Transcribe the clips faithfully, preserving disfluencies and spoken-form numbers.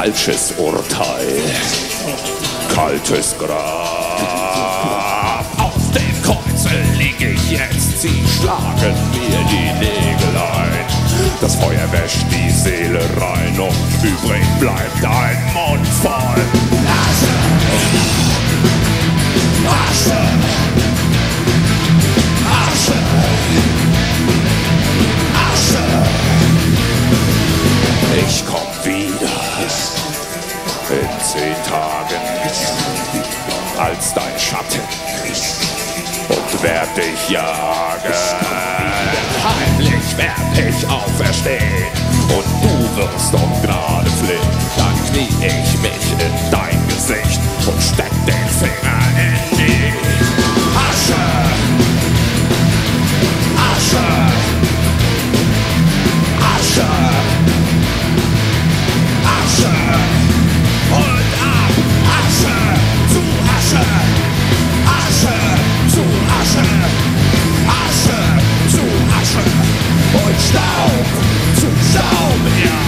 falsches Urteil, kaltes Grab. Auf dem Kreuze lieg ich jetzt, sie schlagen mir die Nägel ein. Das Feuer wäscht die Seele rein und übrig bleibt ein Mund voll Asche. Asche. Asche. Asche. Ich komm wieder in zehn Tagen als dein Schatten und werd dich jagen. Heimlich werd ich auferstehen und du wirst um Gnade flehen. Dann knie ich mich in dein Gesicht und steck den Finger in die Asche. Asche. Asche. Asche. Und ab. Asche zu Asche. Asche zu Asche. Asche zu Asche. Und Staub zu Staub, ja.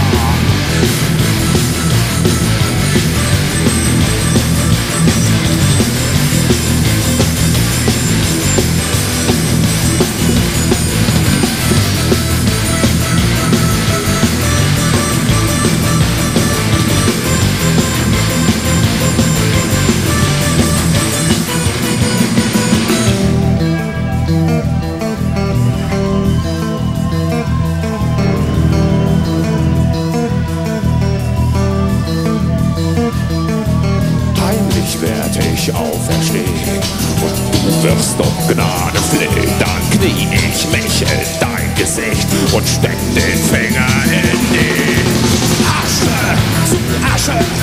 Werd ich auferstehen und du wirst um Gnade flehen. Dann knie ich mich in dein Gesicht und steck den Finger in die Asche zu Asche.